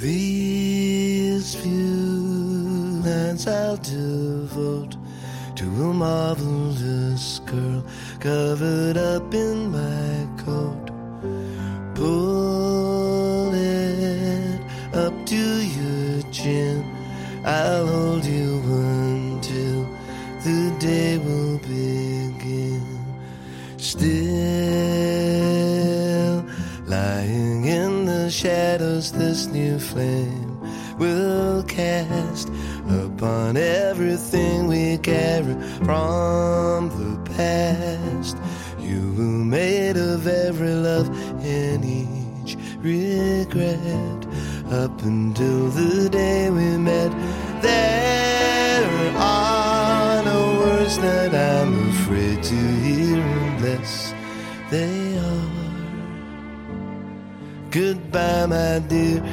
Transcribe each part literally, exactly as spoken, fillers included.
These few lines I'll devote to a marvelous girl covered up in my coat. Pull it up to your chin, I'll hold you until the day will begin. Still lying in the shadows, this new flame will cast upon everything we carry from the past. You were made of every love and each regret. Up until the day we met, there are no words that I'm afraid to hear unless they are goodbye, my dear.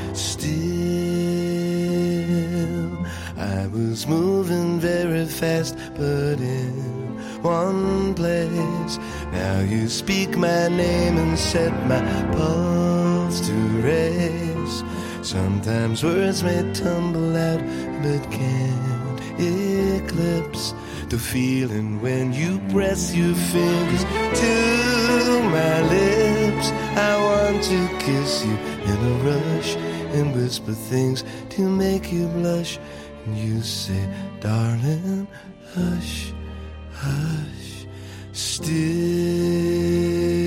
Still, I was moving very fast, but in one place. Now you speak my name and set my pulse to race. Sometimes words may tumble out, but can't eclipse the feeling when you press your fingers to my lips. I want to kiss you in a rush and whisper things to make you blush. And you say, darling, hush, hush, still.